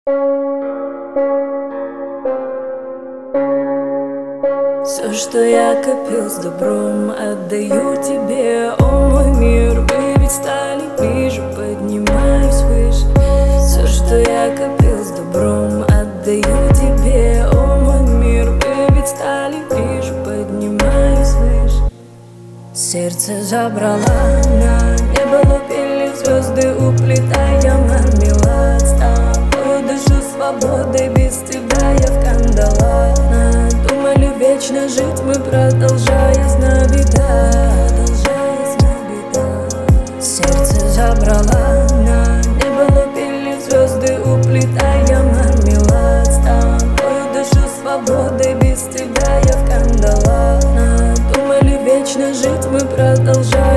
Все, что я копил с добром, отдаю тебе, о мой мир. Мы ведь стали ближе, поднимаюсь выше. Все, что я копил с добром, отдаю тебе, о мой мир. Мы ведь стали ближе, поднимаюсь выше. Сердце забрала на небо, лупили звезды, уплетая мармелад. С тобою дышу свободой, без тебя я в кандалах. Надумали вечно жить мы, продолжаясь на беда. Сердце забрала на небо, лупили звезды, уплетая мармелад. С тобою дышу свободой, без тебя я в кандалах. Надумали вечно жить мы, продолжаем.